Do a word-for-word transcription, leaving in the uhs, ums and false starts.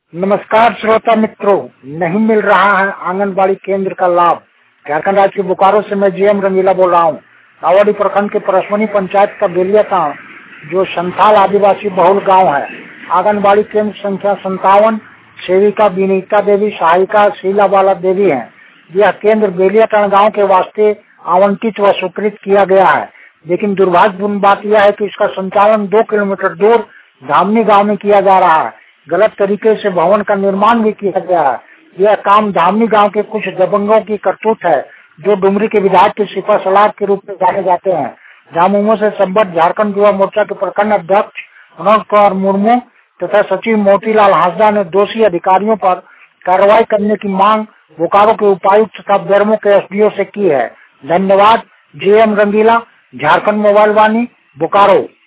नमस्कार श्रोता मित्रों, नहीं मिल रहा है आंगनबाड़ी केंद्र का लाभ। झारखंड राज्य के बोकारो से मैं जीएम रंगीला बोल रहा हूँ। कावड़ी प्रखंड के परसवनी पंचायत का बेलिया गाँव, जो संथाल आदिवासी बहुल गांव है, आंगनबाड़ी केंद्र संख्या संतावन, सेविका विनीता देवी, सहायिका शीलाबाला देवी है। यह केंद्र बेलिया गांव के वास्ते आवंटित व स्वीकृत किया गया है, लेकिन दुर्भाग्यपूर्ण बात यह है कि इसका संचालन दो किलोमीटर दूर धामनी गांव में किया जा रहा है। गलत तरीके से भवन का निर्माण भी किया गया है। यह काम धामनी गांव के कुछ दबंगों की करतूत है, जो डुमरी के विधायक के सिपा सलार के रूप में जाने जाते हैं। झामुमो से संबद्ध झारखंड युवा मोर्चा के प्रखंड अध्यक्ष मनोज कुमार मुर्मू तथा सचिव मोतीलाल हांसदा ने दोषी अधिकारियों पर कार्रवाई करने की मांग बोकारो के उपायुक्त तथा बेरमो के एसडीओ से की है। धन्यवाद। GM Rangeela, Jharkhand mobile Vani, Bokaro.